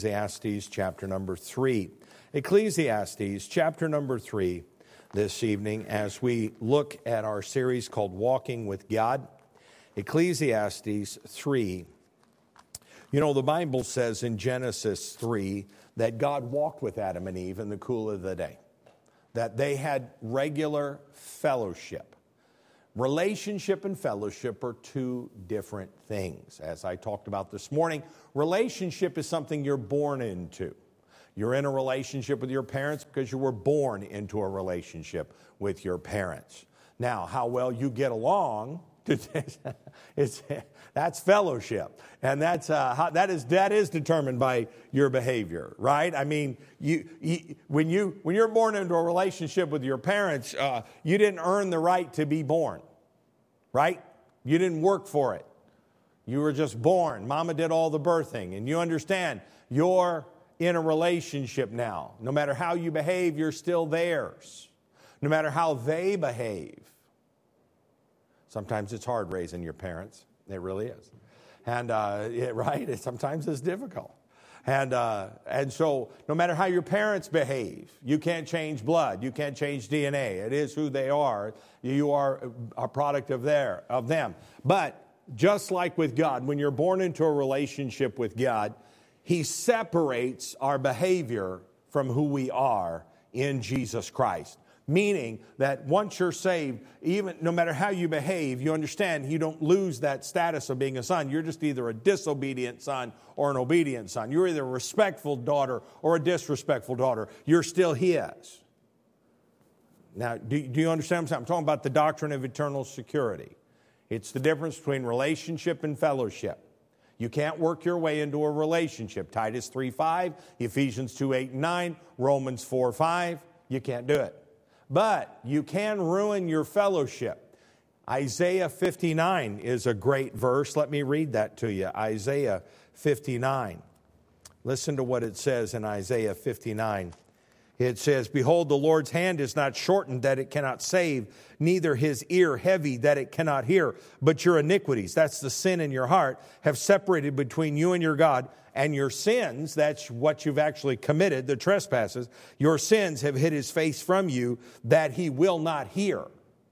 Ecclesiastes chapter number 3. Ecclesiastes chapter number 3 this evening as we look at our series called Walking with God. Ecclesiastes 3. You know, the Bible says in Genesis 3 that God walked with Adam and Eve in the cool of the day, that they had regular fellowship. Relationship and fellowship are two different things. As I talked about this morning, relationship is something you're born into. You're in a relationship with your parents because you were born into a relationship with your parents. Now, how well you get along, that's fellowship. And that is determined by your behavior, right? I mean, when you're born into a relationship with your parents, you didn't earn the right to be born, right? You didn't work for it. You were just born. Mama did all the birthing. And you understand, you're in a relationship now. No matter how you behave, you're still theirs. No matter how they behave. Sometimes it's hard raising your parents. It really is. And, right? Sometimes it's difficult. And so no matter how your parents behave, you can't change blood. You can't change DNA. It is who they are. You are a product of them. But just like with God, when you're born into a relationship with God, He separates our behavior from who we are in Jesus Christ. Meaning that once you're saved, even no matter how you behave, you understand you don't lose that status of being a son. You're just either a disobedient son or an obedient son. You're either a respectful daughter or a disrespectful daughter. You're still His. Now, do you understand what I'm talking about? The doctrine of eternal security. It's the difference between relationship and fellowship. You can't work your way into a relationship. Titus 3:5, Ephesians 2:8-9, Romans 4:5. You can't do it. But you can ruin your fellowship. Isaiah 59 is a great verse. Let me read that to you. Isaiah 59. Listen to what it says in Isaiah 59. It says, "Behold, the Lord's hand is not shortened that it cannot save, neither His ear heavy that it cannot hear. But your iniquities," that's the sin in your heart, "have separated between you and your God, and your sins," that's what you've actually committed, the trespasses, "your sins have hid His face from you that He will not hear."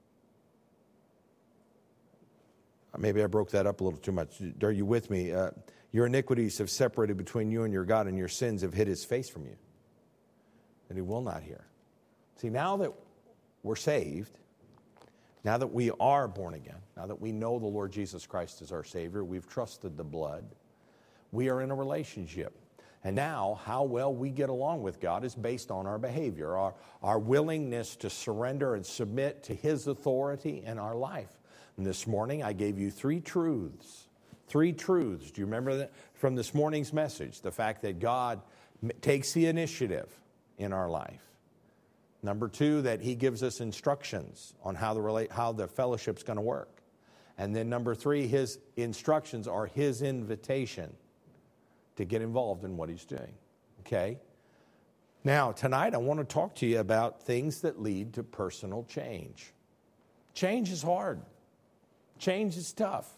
Maybe I broke that up a little too much. Are you with me? Your iniquities have separated between you and your God, and your sins have hid His face from you that He will not hear. See, now that we're saved, now that we are born again, now that we know the Lord Jesus Christ is our Savior, we've trusted the blood, we are in a relationship. And now, how well we get along with God is based on our behavior, our willingness to surrender and submit to His authority in our life. And this morning, I gave you three truths. Three truths. Do you remember that from this morning's message? The fact that God takes the initiative in our life. Number two, that He gives us instructions on how the fellowship's going to work. And then number three, His instructions are His invitation to get involved in what He's doing. Okay? Now, tonight I want to talk to you about things that lead to personal change. Change is hard. Change is tough.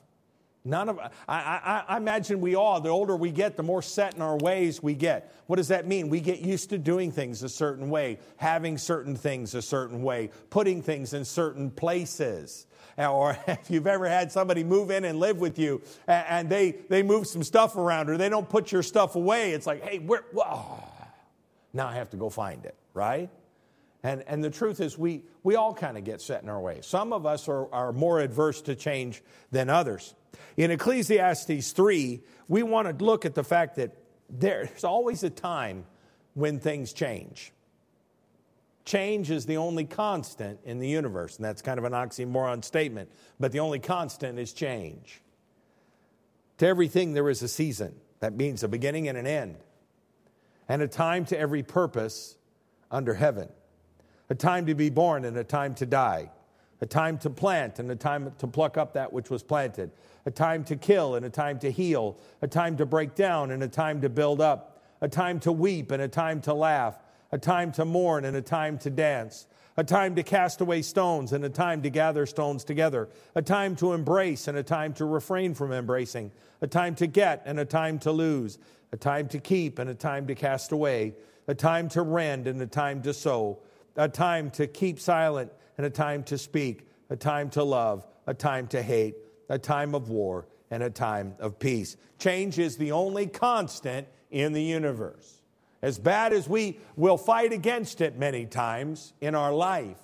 I imagine we all, the older we get, the more set in our ways we get. What does that mean? We get used to doing things a certain way, having certain things a certain way, putting things in certain places. Or if you've ever had somebody move in and live with you and they move some stuff around or they don't put your stuff away, it's like, hey, now I have to go find it, right? And the truth is we all kind of get set in our ways. Some of us are more adverse to change than others. In Ecclesiastes 3, we want to look at the fact that there's always a time when things change. Change is the only constant in the universe, and that's kind of an oxymoron statement, but the only constant is change. To everything there is a season. That means a beginning and an end. And a time to every purpose under heaven. A time to be born and a time to die. A time to plant and a time to pluck up that which was planted. A time to kill and a time to heal. A time to break down and a time to build up. A time to weep and a time to laugh. A time to mourn and a time to dance. A time to cast away stones and a time to gather stones together. A time to embrace and a time to refrain from embracing. A time to get and a time to lose. a time to keep and a time to cast away, a time to rend and a time to sow, a time to keep silent and a time to speak, a time to love, a time to hate, a time of war, and a time of peace. Change is the only constant in the universe. As bad as we will fight against it many times in our life,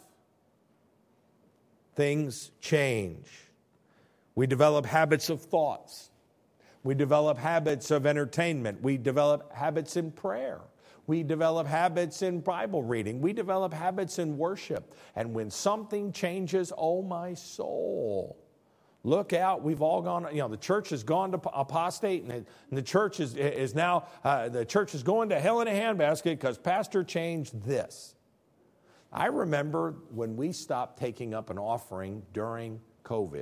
things change. We develop habits of thoughts. We develop habits of entertainment. We develop habits in prayer. We develop habits in Bible reading. We develop habits in worship. And when something changes, oh my soul, look out. We've all gone, the church has gone to apostate, and the church is now, the church is going to hell in a handbasket because pastor changed this. I remember when we stopped taking up an offering during COVID,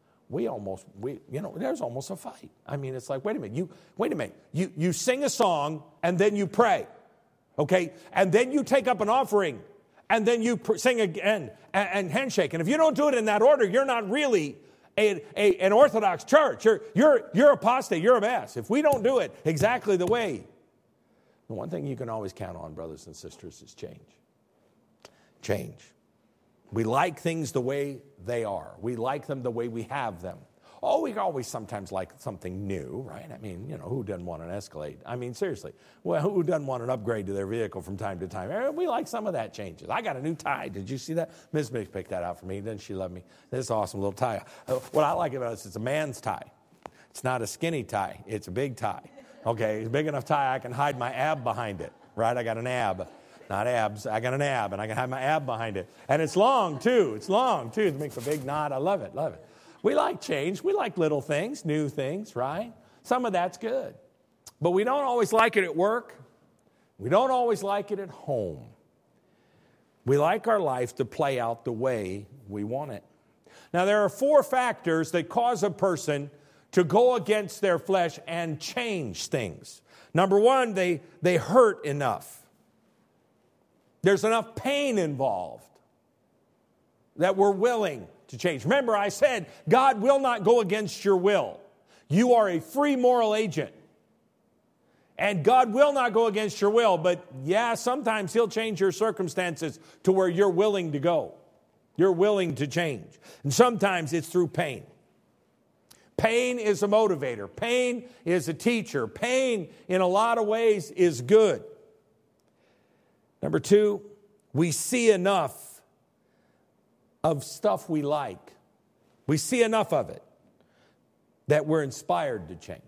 there's almost a fight. I mean, it's like, wait a minute, you sing a song and then you pray, okay? And then you take up an offering and then you sing again and handshake. And if you don't do it in that order, you're not really an Orthodox church. You're apostate. You're a mess. If we don't do it exactly the way, the one thing you can always count on, brothers and sisters, is change. Change. We like things the way they are. We like them the way we have them. Oh, we always sometimes like something new, right? I mean, who doesn't want an Escalade? I mean, seriously. Well, who doesn't want an upgrade to their vehicle from time to time? We like some of that changes. I got a new tie. Did you see that? Ms. Mix picked that out for me. Didn't she love me? This awesome little tie. What I like about it is it's a man's tie. It's not a skinny tie. It's a big tie. Okay, it's a big enough tie I can hide my ab behind it, right? I got an ab. Not abs. I got an ab, and I can have my ab behind it. And it's long, too. It makes a big knot. I love it. We like change. We like little things, new things, right? Some of that's good. But we don't always like it at work. We don't always like it at home. We like our life to play out the way we want it. Now, there are 4 factors that cause a person to go against their flesh and change things. Number 1, they hurt enough. There's enough pain involved that we're willing to change. Remember, I said God will not go against your will. You are a free moral agent. And God will not go against your will, but sometimes He'll change your circumstances to where you're willing to go. You're willing to change. And sometimes it's through pain. Pain is a motivator. Pain is a teacher. Pain, in a lot of ways, is good. Number 2, we see enough of stuff we like. We see enough of it that we're inspired to change.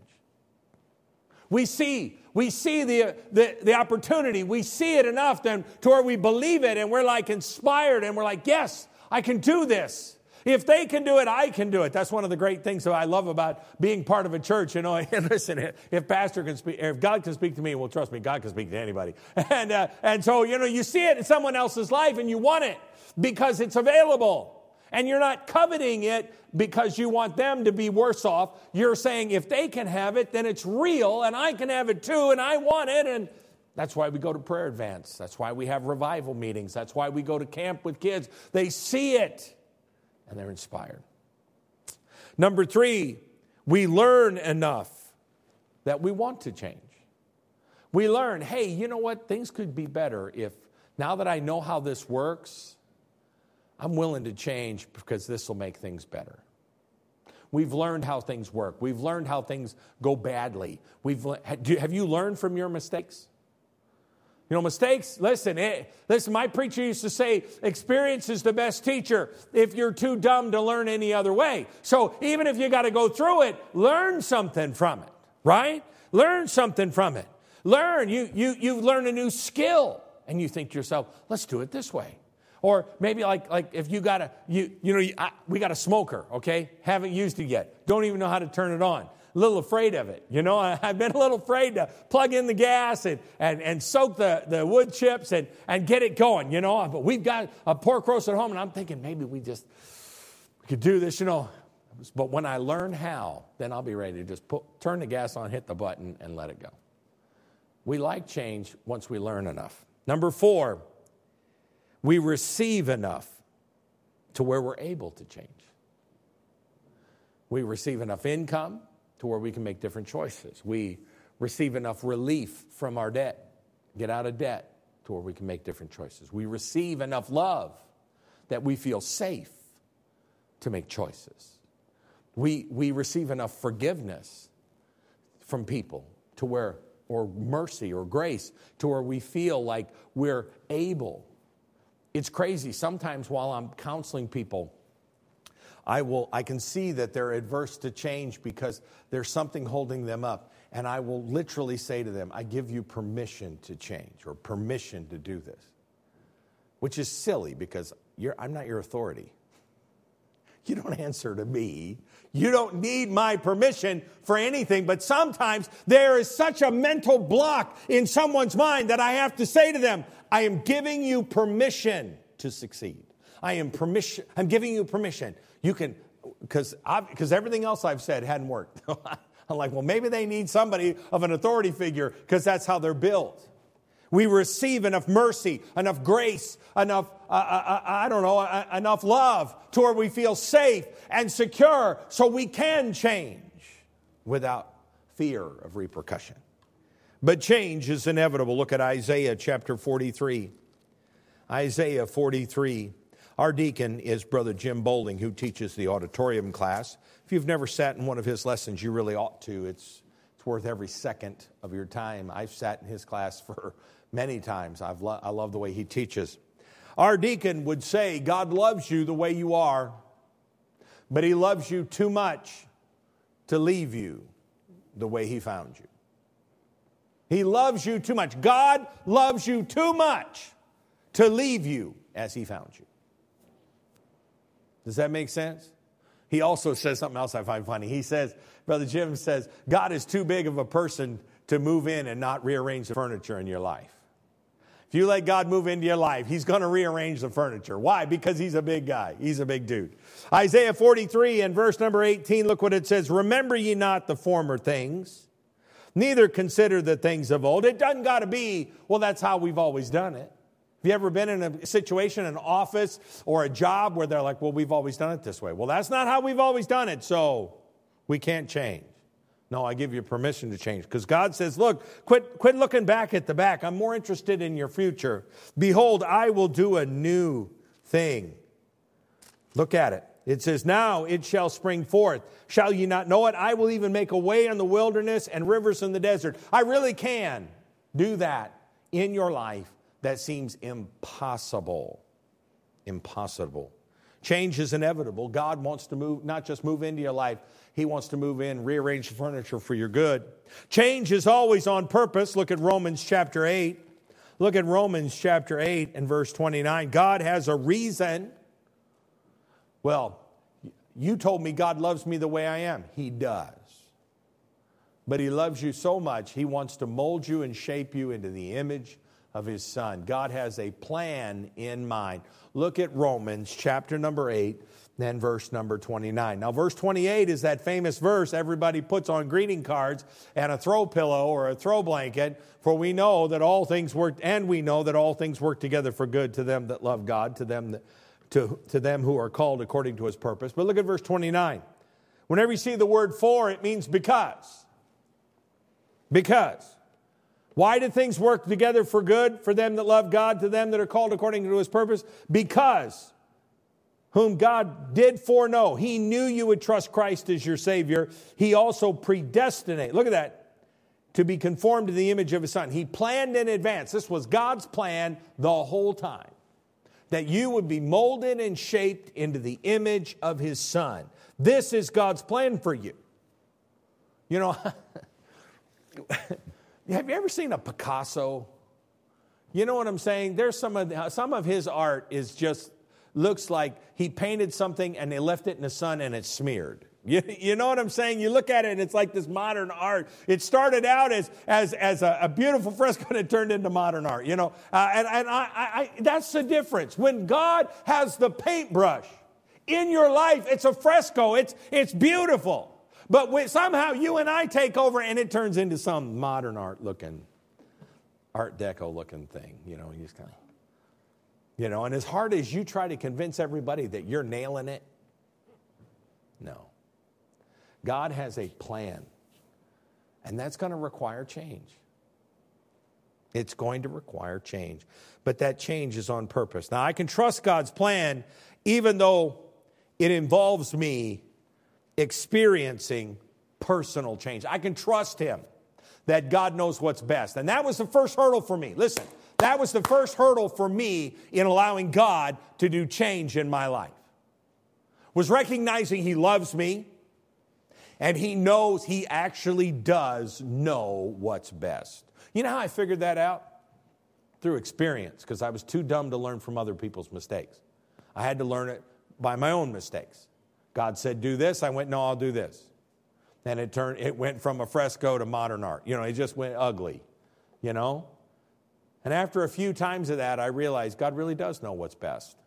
We see the opportunity. We see it enough then to where we believe it and we're like inspired and we're like, yes, I can do this. If they can do it, I can do it. That's one of the great things that I love about being part of a church. And listen, if pastor can speak, if God can speak to me, well, trust me, God can speak to anybody. And so, you see it in someone else's life and you want it because it's available. And you're not coveting it because you want them to be worse off. You're saying if they can have it, then it's real and I can have it too and I want it. And that's why we go to prayer advance. That's why we have revival meetings. That's why we go to camp with kids. They see it. And they're inspired. Number 3, we learn enough that we want to change. We learn, hey, you know what? Things could be better if, now that I know how this works, I'm willing to change because this will make things better. We've learned how things work. We've learned how things go badly. Have you learned from your mistakes? Mistakes, listen, my preacher used to say, experience is the best teacher if you're too dumb to learn any other way. So even if you got to go through it, learn something from it, right? Learn something from it. You learn a new skill and you think to yourself, let's do it this way. Or maybe like if we got a smoker, okay? Haven't used it yet. Don't even know how to turn it on. A little afraid of it. I've been a little afraid to plug in the gas and soak the wood chips and get it going, But we've got a pork roast at home, and I'm thinking maybe we could do this, But when I learn how, then I'll be ready to just turn the gas on, hit the button, and let it go. We like change once we learn enough. Number 4, we receive enough to where we're able to change. We receive enough income to where we can make different choices. We receive enough relief from our debt, get out of debt to where we can make different choices. We receive enough love that we feel safe to make choices. We receive enough forgiveness from people to where, or mercy or grace, to where we feel like we're able. It's crazy. Sometimes while I'm counseling people, I can see that they're adverse to change because there's something holding them up. And I will literally say to them, I give you permission to change or permission to do this. Which is silly because I'm not your authority. You don't answer to me. You don't need my permission for anything. But sometimes there is such a mental block in someone's mind that I have to say to them, I am giving you permission to succeed. I'm giving you permission. You can, because everything else I've said hadn't worked. I'm like, well, maybe they need somebody of an authority figure because that's how they're built. We receive enough mercy, enough grace, enough, enough love to where we feel safe and secure so we can change without fear of repercussion. But change is inevitable. Look at Isaiah chapter 43. Isaiah 43. Our deacon is Brother Jim Boulding, who teaches the auditorium class. If you've never sat in one of his lessons, you really ought to. It's worth every second of your time. I've sat in his class for many times. I love the way he teaches. Our deacon would say, God loves you the way you are, but he loves you too much to leave you the way he found you. He loves you too much. God loves you too much to leave you as he found you. Does that make sense? He also says something else I find funny. He says, Brother Jim says, God is too big of a person to move in and not rearrange the furniture in your life. If you let God move into your life, he's going to rearrange the furniture. Why? Because he's a big guy. He's a big dude. Isaiah 43 and verse number 18, look what it says. Remember ye not the former things, neither consider the things of old. It doesn't got to be, well, that's how we've always done it. Have you ever been in a situation, an office, or a job where they're like, well, we've always done it this way. Well, that's not how we've always done it, so we can't change. No, I give you permission to change. Because God says, look, quit looking back at the back. I'm more interested in your future. Behold, I will do a new thing. Look at it. It says, now it shall spring forth. Shall ye not know it? I will even make a way in the wilderness and rivers in the desert. I really can do that in your life. That seems impossible. Impossible. Change is inevitable. God wants to move, not just move into your life. He wants to move in, rearrange the furniture for your good. Change is always on purpose. Look at Romans chapter 8. Look at Romans chapter 8 and verse 29. God has a reason. Well, you told me God loves me the way I am. He does. But he loves you so much, he wants to mold you and shape you into the image of his Son. God has a plan in mind. Look at Romans chapter number 8, then verse number 29. Now, verse 28 is that famous verse everybody puts on greeting cards and a throw pillow or a throw blanket, for we know that all things work, and we know that all things work together for good to them that love God, to them who are called according to his purpose. But look at verse 29. Whenever you see the word for, it means because. Because. Why do things work together for good for them that love God, to them that are called according to his purpose? Because whom God did foreknow, he knew you would trust Christ as your Savior. He also predestinate, look at that, to be conformed to the image of his Son. He planned in advance. This was God's plan the whole time, that you would be molded and shaped into the image of his Son. This is God's plan for you. You know, have you ever seen a Picasso? You know what I'm saying? There's some of his art is just looks like he painted something and they left it in the sun and it's smeared. You know what I'm saying? You look at it and it's like this modern art. It started out as a beautiful fresco and it turned into modern art. You know, and that's the difference. When God has the paintbrush in your life, it's a fresco. It's beautiful. But somehow you and I take over and it turns into some modern art deco looking thing. You know, you just kind of, you know, and as hard as you try to convince everybody that you're nailing it, no. God has a plan. And that's going to require change. It's going to require change. But that change is on purpose. Now, I can trust God's plan even though it involves me experiencing personal change. I can trust Him that God knows what's best. And that was the first hurdle for me. Listen, that was the first hurdle for me in allowing God to do change in my life. Was recognizing He loves me and He knows, He actually does know what's best. You know how I figured that out? Through experience, because I was too dumb to learn from other people's mistakes. I had to learn it by my own mistakes. God said, do this. I went, no, I'll do this. And it went from a fresco to modern art. It just went ugly, And after a few times of that, I realized God really does know what's best.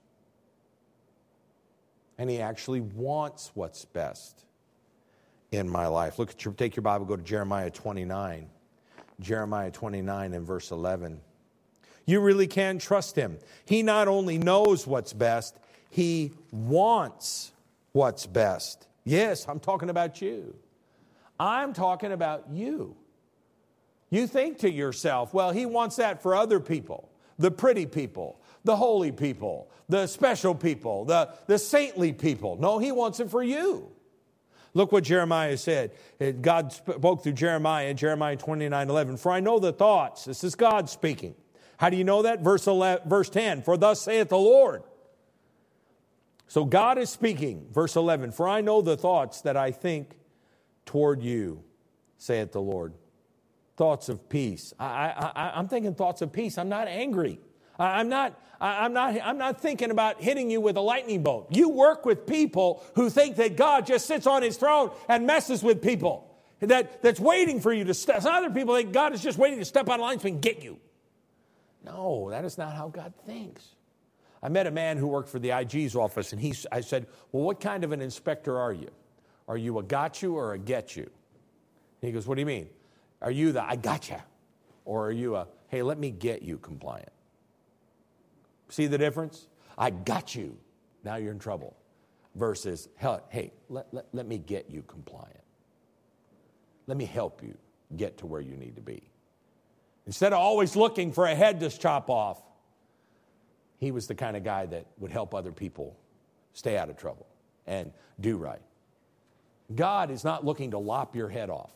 And He actually wants what's best in my life. Take your Bible, go to Jeremiah 29. Jeremiah 29 and verse 11. You really can trust Him. He not only knows what's best, He wants what's best. Yes, I'm talking about you. I'm talking about you. You think to yourself, well, He wants that for other people, the pretty people, the holy people, the special people, the saintly people. No, He wants it for you. Look what Jeremiah said. God spoke through Jeremiah in Jeremiah 29:11. For I know the thoughts. This is God speaking. How do you know that? Verse 10. For thus saith the Lord. So God is speaking. Verse 11. For I know the thoughts that I think toward you, saith the Lord. Thoughts of peace. I'm thinking thoughts of peace. I'm not angry. I'm not thinking about hitting you with a lightning bolt. You work with people who think that God just sits on His throne and messes with people. That's waiting for you to step. Some other people think God is just waiting to step out of line so He can get you. No, that is not how God thinks. I met a man who worked for the IG's office, and I said, well, what kind of an inspector are you? Are you a got you or a get you? And he goes, what do you mean? Are you the I gotcha? Or are you a, hey, let me get you compliant? See the difference? I got you. Now you're in trouble. Versus, hey, let me get you compliant. Let me help you get to where you need to be. Instead of always looking for a head to chop off, he was the kind of guy that would help other people stay out of trouble and do right. God is not looking to lop your head off.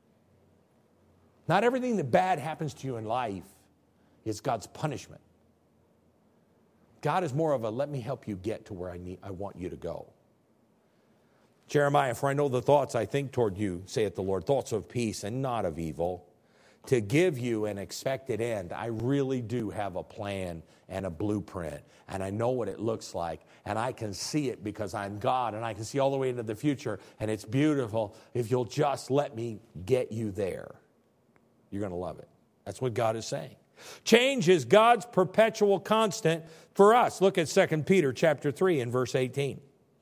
Not everything that bad happens to you in life is God's punishment. God is more of a let me help you get to where I want you to go. Jeremiah, for I know the thoughts I think toward you, saith the Lord, thoughts of peace and not of evil, to give you an expected end. I really do have a plan and a blueprint, and I know what it looks like, and I can see it because I'm God, and I can see all the way into the future, and it's beautiful. If you'll just let me get you there, you're going to love it. That's what God is saying. Change is God's perpetual constant for us. Look at 2 Peter chapter 3 and verse 18.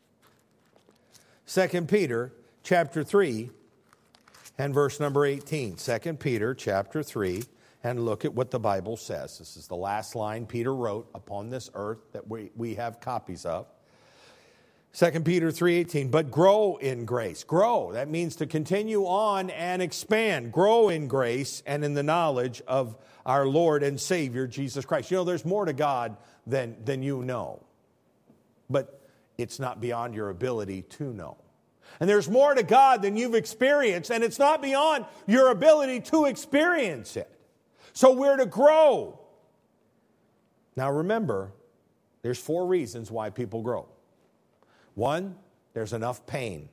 2 Peter chapter 3 and verse number 18. 2 Peter chapter 3, and look at what the Bible says. This is the last line Peter wrote upon this earth that we have copies of. 2 Peter 3:18, but grow in grace. Grow, that means to continue on and expand. Grow in grace and in the knowledge of our Lord and Savior, Jesus Christ. You know, there's more to God than you know. But it's not beyond your ability to know. And there's more to God than you've experienced, and it's not beyond your ability to experience it. So we're to grow. Now remember, there's 4 reasons why people grow. 1, there's enough pain.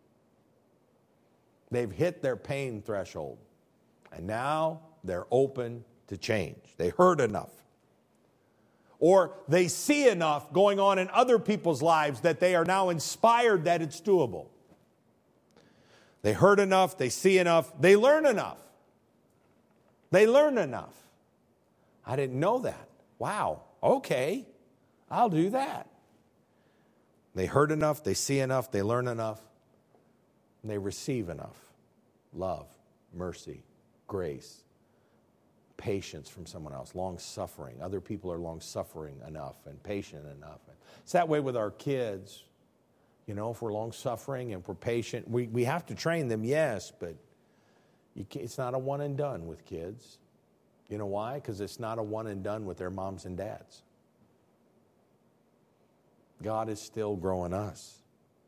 They've hit their pain threshold, and now they're open to change. They heard enough. Or they see enough going on in other people's lives that they are now inspired that it's doable. They heard enough, they see enough, they learn enough. They learn enough. I didn't know that. Wow, okay, I'll do that. They heard enough, they see enough, they learn enough, and they receive enough. Love, mercy, grace, patience from someone else, long-suffering. Other people are long-suffering enough and patient enough. It's that way with our kids. You know, if we're long-suffering and if we're patient, we have to train them, yes, but It's not a one and done with kids. You know why? Because it's not a one and done with their moms and dads. God is still growing us.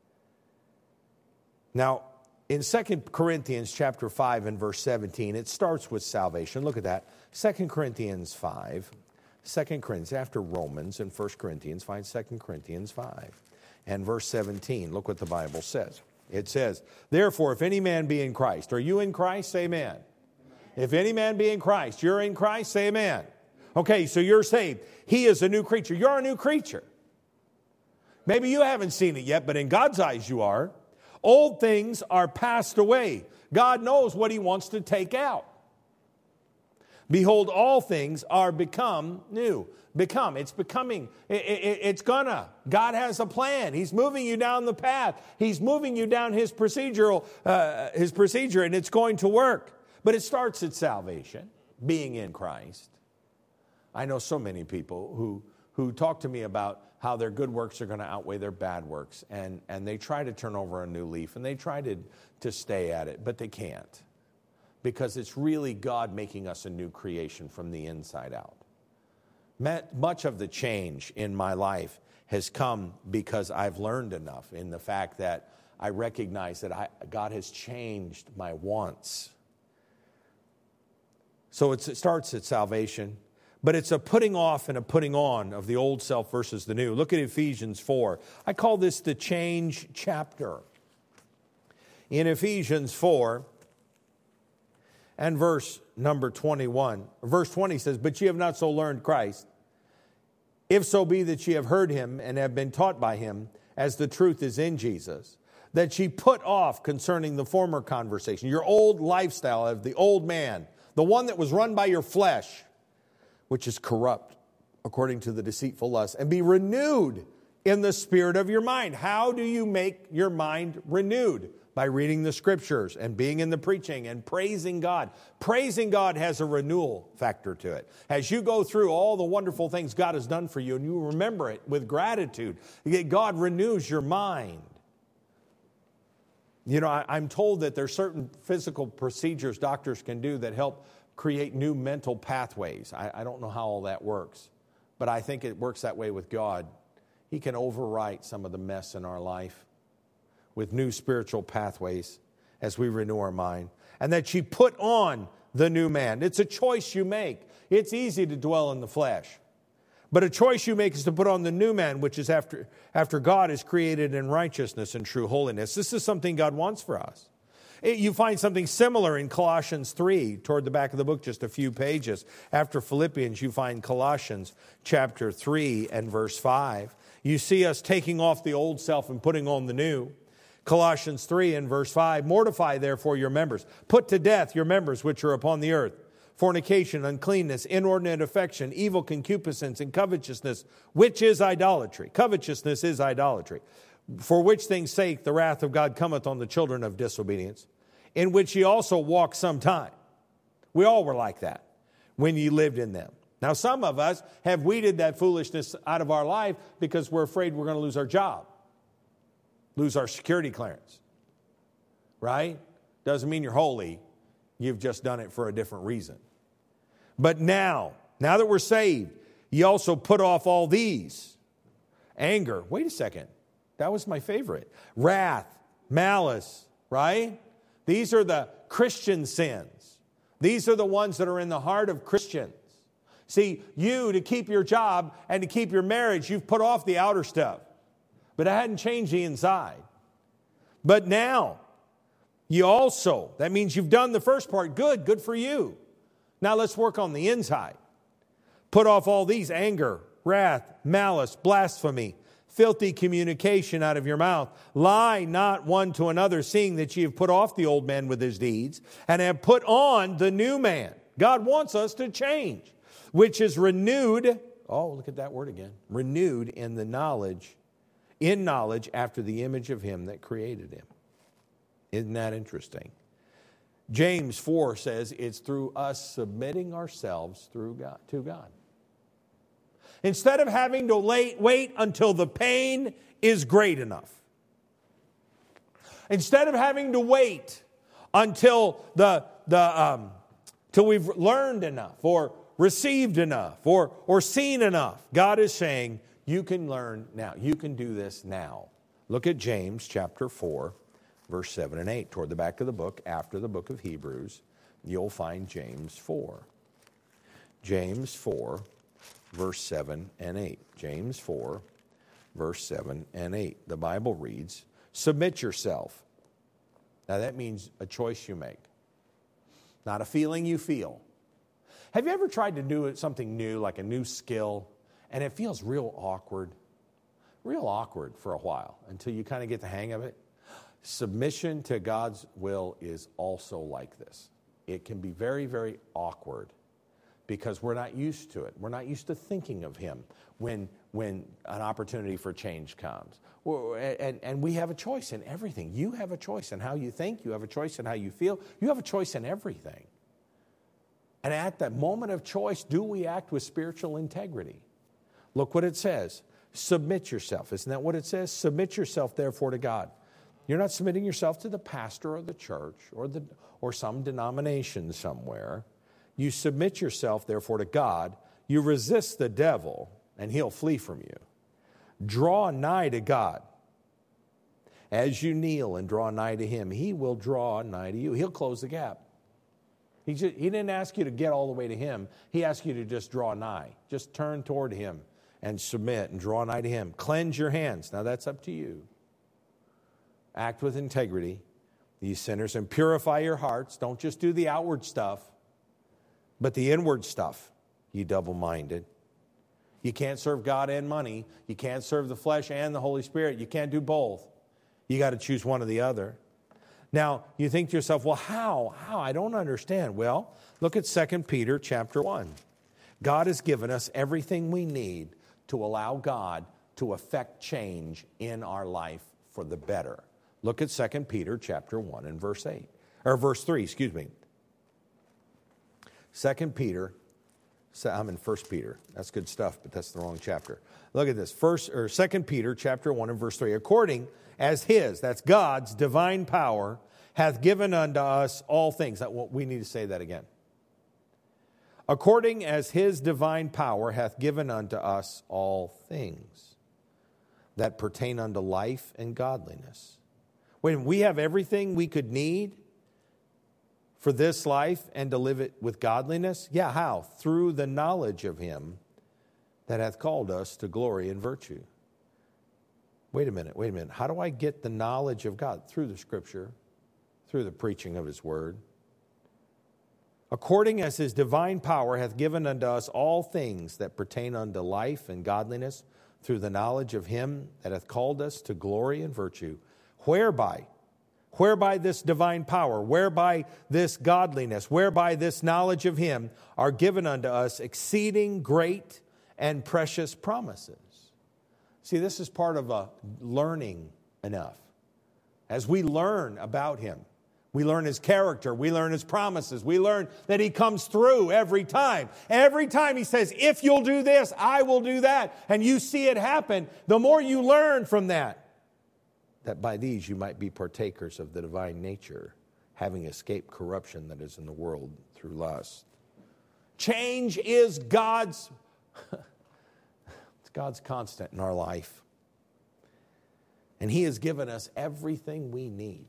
Now, in 2 Corinthians chapter 5 and verse 17, it starts with salvation. Look at that. 2 Corinthians 5. 2 Corinthians, after Romans and 1 Corinthians, find 2 Corinthians 5. And verse 17, look what the Bible says. It says, therefore, if any man be in Christ, are you in Christ? Say amen. If any man be in Christ, you're in Christ? Say amen. Okay, so you're saved. He is a new creature. You're a new creature. Maybe you haven't seen it yet, but in God's eyes you are. Old things are passed away. God knows what He wants to take out. Behold, all things are become new. Become. It's becoming. It's gonna. God has a plan. He's moving you down the path. He's moving you down His procedure, and it's going to work. But it starts at salvation, being in Christ. I know so many people who talk to me about how their good works are going to outweigh their bad works, and they try to turn over a new leaf, and they try to stay at it, but they can't. Because it's really God making us a new creation from the inside out. Much of the change in my life has come because I've learned enough in the fact that I recognize that God has changed my wants. So it starts at salvation, but it's a putting off and a putting on of the old self versus the new. Look at Ephesians 4. I call this the change chapter. In Ephesians 4, and verse number 21. Verse 20 says, but ye have not so learned Christ, if so be that ye have heard Him and have been taught by Him, as the truth is in Jesus, that ye put off concerning the former conversation, your old lifestyle of the old man, the one that was run by your flesh, which is corrupt according to the deceitful lust, and be renewed in the spirit of your mind. How do you make your mind renewed? By reading the Scriptures and being in the preaching and praising God. Praising God has a renewal factor to it. As you go through all the wonderful things God has done for you and you remember it with gratitude, God renews your mind. You know, I'm told that there's certain physical procedures doctors can do that help create new mental pathways. I don't know how all that works, but I think it works that way with God. He can overwrite some of the mess in our life with new spiritual pathways as we renew our mind. And that you put on the new man. It's a choice you make. It's easy to dwell in the flesh. But a choice you make is to put on the new man, which is after God is created in righteousness and true holiness. This is something God wants for us. You find something similar in Colossians 3, toward the back of the book, just a few pages. After Philippians, you find Colossians chapter 3 and verse 5. You see us taking off the old self and putting on the new. Colossians 3 and verse 5, mortify therefore your members. Put to death your members which are upon the earth. Fornication, uncleanness, inordinate affection, evil concupiscence, and covetousness, which is idolatry. Covetousness is idolatry. For which things' sake the wrath of God cometh on the children of disobedience, in which ye also walked sometime. We all were like that when ye lived in them. Now some of us have weeded that foolishness out of our life because we're afraid we're going to lose our job. Lose our security clearance, right? Doesn't mean you're holy. You've just done it for a different reason. But now that we're saved, you also put off all these. Anger. Wait a second. That was my favorite. Wrath, malice, right? These are the Christian sins. These are the ones that are in the heart of Christians. See, to keep your job and to keep your marriage, you've put off the outer stuff. But it hadn't changed the inside. But now, that means you've done the first part. Good for you. Now let's work on the inside. Put off all these: anger, wrath, malice, blasphemy, filthy communication out of your mouth. Lie not one to another, seeing that ye have put off the old man with his deeds, and have put on the new man. God wants us to change, which is renewed. Oh, look at that word again. Renewed in knowledge after the image of Him that created him. Isn't that interesting? James 4 says it's through us submitting ourselves to God. Instead of having to wait until the pain is great enough. Instead of having to wait until the till we've learned enough or received enough or seen enough. God is saying, you can learn now. You can do this now. Look at James chapter 4, verse 7 and 8. Toward the back of the book, after the book of Hebrews, you'll find James 4. James 4, verse 7 and 8. James 4, verse 7 and 8. The Bible reads, submit yourself. Now that means a choice you make, not a feeling you feel. Have you ever tried to do something new, like a new skill, and it feels real awkward for a while until you kind of get the hang of it? Submission to God's will is also like this. It can be very, very awkward because we're not used to it. We're not used to thinking of Him when an opportunity for change comes. And we have a choice in everything. You have a choice in how you think. You have a choice in how you feel. You have a choice in everything. And at that moment of choice, do we act with spiritual integrity? Look what it says. Submit yourself. Isn't that what it says? Submit yourself, therefore, to God. You're not submitting yourself to the pastor or the church or some denomination somewhere. You submit yourself, therefore, to God. You resist the devil, and he'll flee from you. Draw nigh to God. As you kneel and draw nigh to Him, He will draw nigh to you. He'll close the gap. He didn't ask you to get all the way to Him. He asked you to just draw nigh. Just turn toward Him and submit and draw nigh to Him. Cleanse your hands. Now that's up to you. Act with integrity, you sinners, and purify your hearts. Don't just do the outward stuff, but the inward stuff, you double-minded. You can't serve God and money. You can't serve the flesh and the Holy Spirit. You can't do both. You got to choose one or the other. Now, you think to yourself, well, how? I don't understand. Well, look at 2 Peter chapter 1. God has given us everything we need to allow God to affect change in our life for the better. Look at 2 Peter chapter 1 and verse 8. Or verse 3, excuse me. 2 Peter, I'm in 1 Peter. That's good stuff, but that's the wrong chapter. Look at this. 2 Peter chapter 1 and verse 3. According as His, that's God's divine power, hath given unto us all things. We need to say that again. According as His divine power hath given unto us all things that pertain unto life and godliness. When we have everything we could need for this life and to live it with godliness, yeah, how? Through the knowledge of Him that hath called us to glory and virtue. Wait a minute. How do I get the knowledge of God? Through the Scripture, through the preaching of His Word. According as His divine power hath given unto us all things that pertain unto life and godliness, through the knowledge of Him that hath called us to glory and virtue, whereby this divine power, whereby this godliness, whereby this knowledge of Him are given unto us exceeding great and precious promises. See, this is part of learning enough. As we learn about Him, we learn His character, we learn His promises, we learn that He comes through every time. Every time He says, if you'll do this, I will do that. And you see it happen, the more you learn from that by these you might be partakers of the divine nature, having escaped corruption that is in the world through lust. Change is God's constant in our life. And He has given us everything we need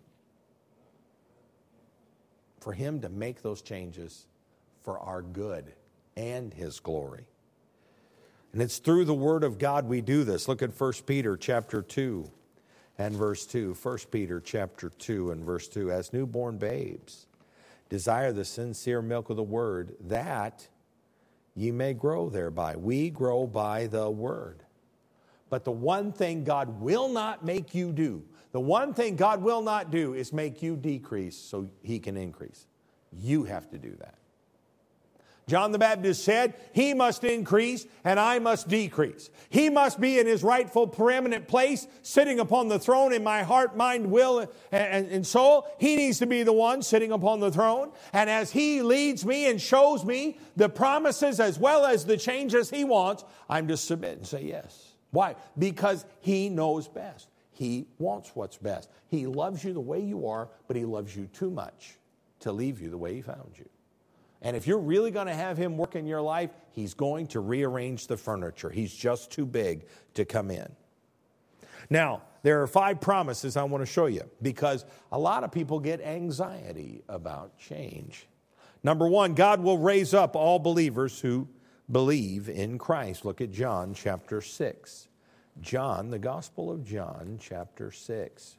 for Him to make those changes for our good and His glory. And it's through the Word of God we do this. Look at 1 Peter chapter 2 and verse 2. 1 Peter chapter 2 and verse 2. As newborn babes, desire the sincere milk of the Word, that ye may grow thereby. We grow by the Word. But the one thing God will not make you do, the one thing God will not do is make you decrease so He can increase. You have to do that. John the Baptist said, He must increase and I must decrease. He must be in His rightful preeminent place, sitting upon the throne in my heart, mind, will, and soul. He needs to be the one sitting upon the throne. And as He leads me and shows me the promises as well as the changes He wants, I'm to submit and say yes. Why? Because He knows best. He wants what's best. He loves you the way you are, but He loves you too much to leave you the way he found you. And if you're really going to have him work in your life, he's going to rearrange the furniture. He's just too big to come in. Now, there are 5 promises I want to show you because a lot of people get anxiety about change. Number 1, God will raise up all believers who believe in Christ. Look at John chapter 6. John, the Gospel of John, chapter 6.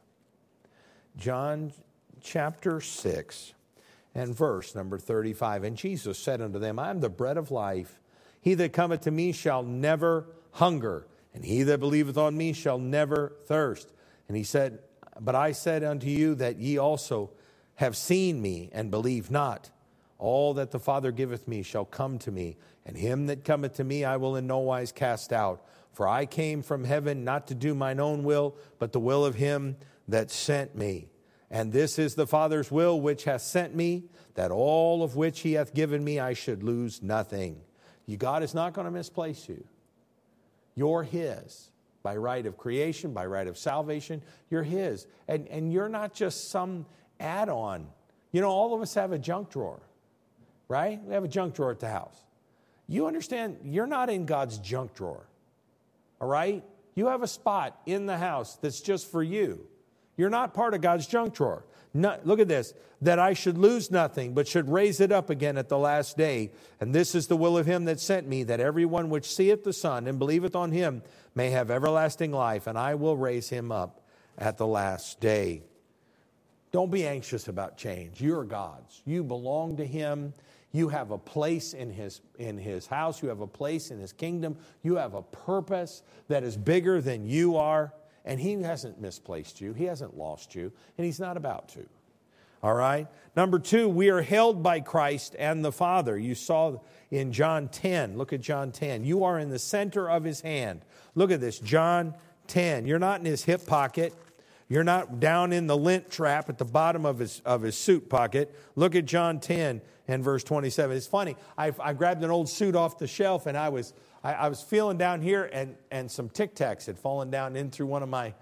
John chapter 6 and verse number 35. And Jesus said unto them, I am the bread of life. He that cometh to me shall never hunger, and he that believeth on me shall never thirst. And he said, but I said unto you that ye also have seen me, and believe not. All that the Father giveth me shall come to me, and him that cometh to me I will in no wise cast out. For I came from heaven not to do mine own will, but the will of him that sent me. And this is the Father's will which hath sent me, that all of which he hath given me I should lose nothing. God is not going to misplace you. You're his. By right of creation, by right of salvation, you're his. And you're not just some add-on. You know, all of us have a junk drawer, right? We have a junk drawer at the house. You understand, you're not in God's junk drawer, all right? You have a spot in the house that's just for you. You're not part of God's junk drawer. No, look at this. That I should lose nothing, but should raise it up again at the last day. And this is the will of him that sent me, that everyone which seeth the Son and believeth on him may have everlasting life, and I will raise him up at the last day. Don't be anxious about change. You're God's. You belong to him. You have a place in his house. You have a place in his kingdom. You have a purpose that is bigger than you are. And he hasn't misplaced you. He hasn't lost you. And he's not about to. All right? Number 2, we are held by Christ and the Father. You saw in John 10. Look at John 10. You are in the center of his hand. Look at this. John 10. You're not in his hip pocket. You're not down in the lint trap at the bottom of his suit pocket. Look at John 10 and verse 27. It's funny. I grabbed an old suit off the shelf, and I was feeling down here, and some Tic Tacs had fallen down in through one of my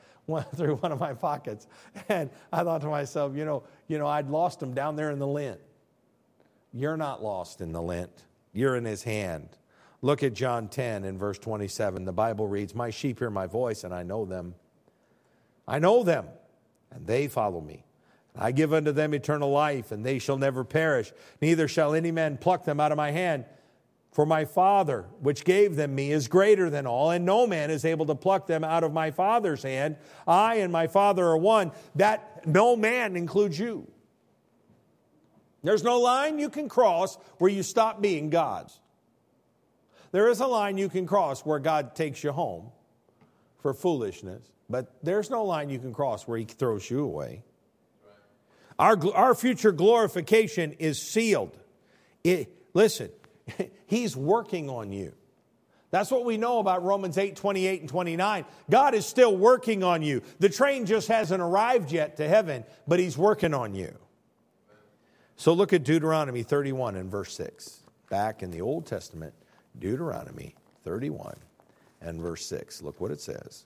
pockets. And I thought to myself, you know, I'd lost them down there in the lint. You're not lost in the lint. You're in his hand. Look at John 10 and verse 27. The Bible reads, my sheep hear my voice, and I know them. I know them, and they follow me. I give unto them eternal life, and they shall never perish. Neither shall any man pluck them out of my hand. For my Father, which gave them me, is greater than all, and no man is able to pluck them out of my Father's hand. I and my Father are one. That no man includes you. There's no line you can cross where you stop being God's. There is a line you can cross where God takes you home for foolishness, but there's no line you can cross where he throws you away. Our future glorification is sealed. Listen. He's working on you. That's what we know about Romans 8, 28 and 29. God is still working on you. The train just hasn't arrived yet to heaven, but he's working on you. So look at Deuteronomy 31 and verse 6. Back in the Old Testament, Deuteronomy 31 and verse 6. Look what it says.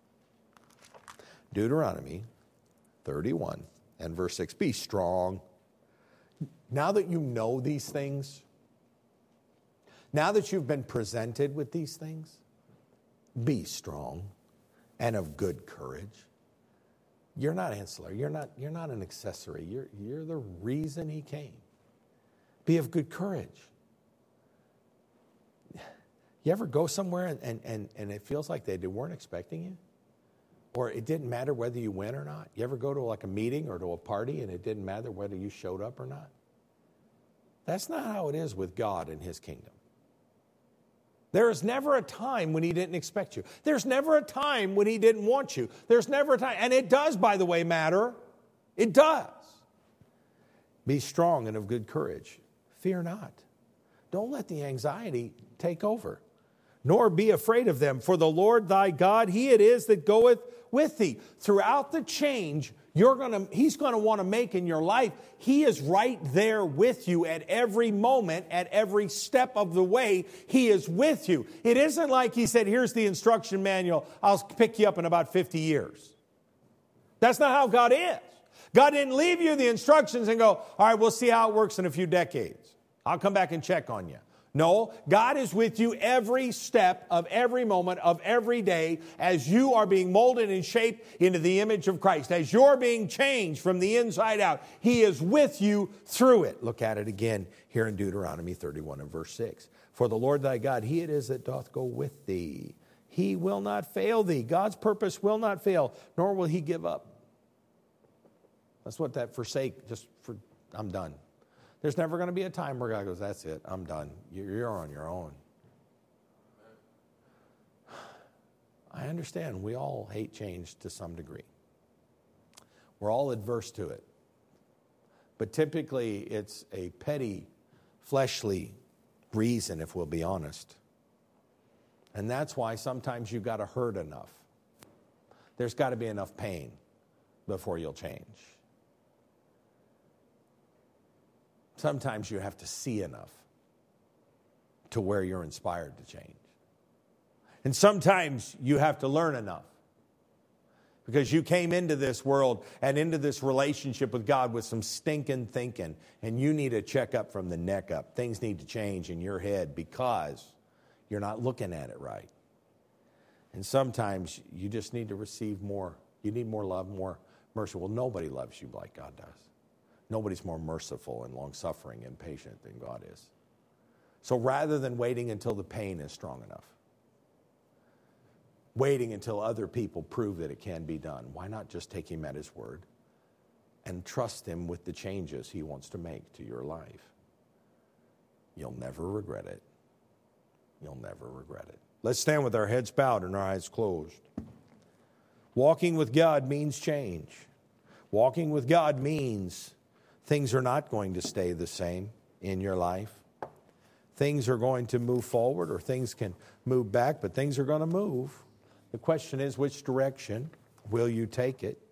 Deuteronomy 31 and verse 6. Be strong. Now that you know these things, now that you've been presented with these things, be strong and of good courage. You're not ancillary. You're not an accessory. You're the reason he came. Be of good courage. You ever go somewhere and it feels like they weren't expecting you? Or it didn't matter whether you went or not? You ever go to like a meeting or to a party and it didn't matter whether you showed up or not? That's not how it is with God and his kingdom. There is never a time when he didn't expect you. There's never a time when he didn't want you. There's never a time. And it does, by the way, matter. It does. Be strong and of good courage. Fear not. Don't let the anxiety take over. Nor be afraid of them. For the Lord thy God, he it is that goeth with thee. Throughout the change he's going to want to make in your life, he is right there with you at every moment, at every step of the way. He is with you. It isn't like he said, here's the instruction manual. I'll pick you up in about 50 years. That's not how God is. God didn't leave you the instructions and go, all right, we'll see how it works in a few decades. I'll come back and check on you. No, God is with you every step of every moment of every day as you are being molded and shaped into the image of Christ. As you're being changed from the inside out, He is with you through it. Look at it again here in Deuteronomy 31 and verse 6. For the Lord thy God, He it is that doth go with thee. He will not fail thee. God's purpose will not fail, nor will He give up. That's what that I'm done. There's never going to be a time where God goes, that's it, I'm done. You're on your own. I understand we all hate change to some degree. We're all adverse to it. But typically it's a petty, fleshly reason, if we'll be honest. And that's why sometimes you've got to hurt enough. There's got to be enough pain before you'll change. Sometimes you have to see enough to where you're inspired to change. And sometimes you have to learn enough because you came into this world and into this relationship with God with some stinking thinking, and you need a checkup from the neck up. Things need to change in your head because you're not looking at it right. And sometimes you just need to receive more. You need more love, more mercy. Well, nobody loves you like God does. Nobody's more merciful and long-suffering and patient than God is. So rather than waiting until the pain is strong enough, waiting until other people prove that it can be done, why not just take Him at His word and trust Him with the changes He wants to make to your life? You'll never regret it. You'll never regret it. Let's stand with our heads bowed and our eyes closed. Walking with God means change. Walking with God means things are not going to stay the same in your life. Things are going to move forward, or things can move back, but things are going to move. The question is, which direction will you take it?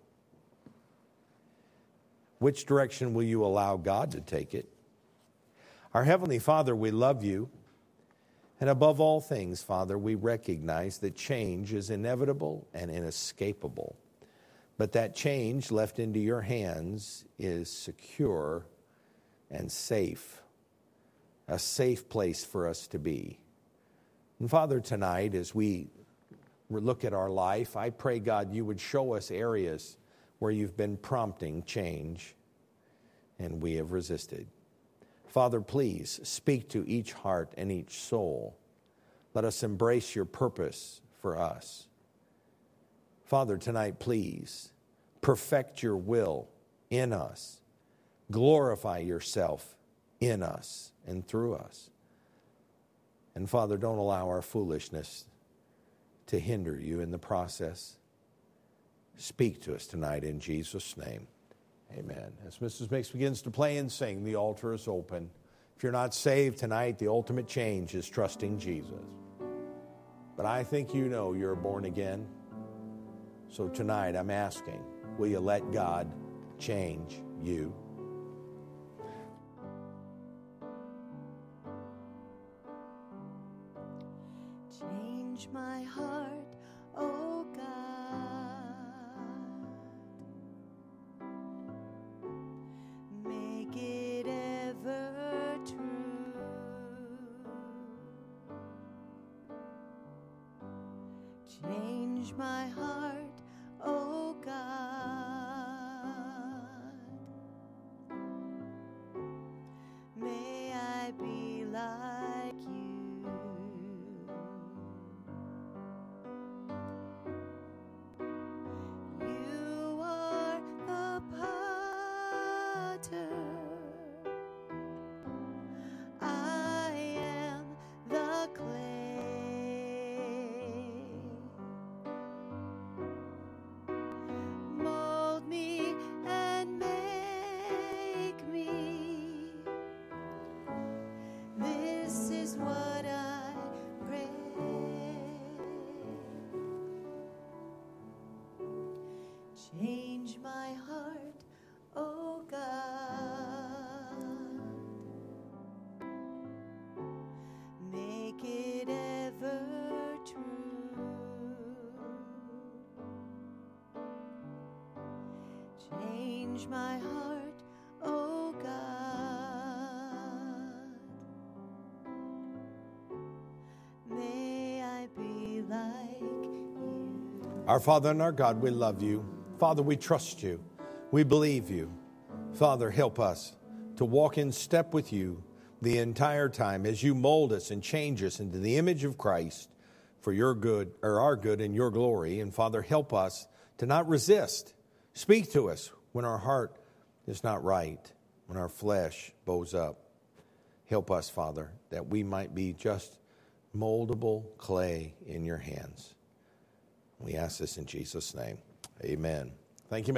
Which direction will you allow God to take it? Our Heavenly Father, we love you. And above all things, Father, we recognize that change is inevitable and inescapable. But that change left into your hands is secure and safe, a safe place for us to be. And Father, tonight, as we look at our life, I pray, God, you would show us areas where you've been prompting change and we have resisted. Father, please speak to each heart and each soul. Let us embrace your purpose for us. Father, tonight, please perfect your will in us. Glorify yourself in us and through us. And Father, don't allow our foolishness to hinder you in the process. Speak to us tonight in Jesus' name. Amen. As Mrs. Mix begins to play and sing, the altar is open. If you're not saved tonight, the ultimate change is trusting Jesus. But I think you know you're born again. So tonight I'm asking, will you let God change you? Change my heart, oh God. Make it ever true. Change my heart, oh God. May I be like you. You are the potter. I am the clay. change my heart, oh God. May I be like you. Our Father and our God, we love you. Father, we trust you. We believe you. Father, help us to walk in step with you the entire time as you mold us and change us into the image of Christ for your good, or our good and your glory. And Father, help us to not resist. Speak to us when our heart is not right, when our flesh bows up. Help us, Father, that we might be just moldable clay in your hands. We ask this in Jesus' name. Amen. Thank you.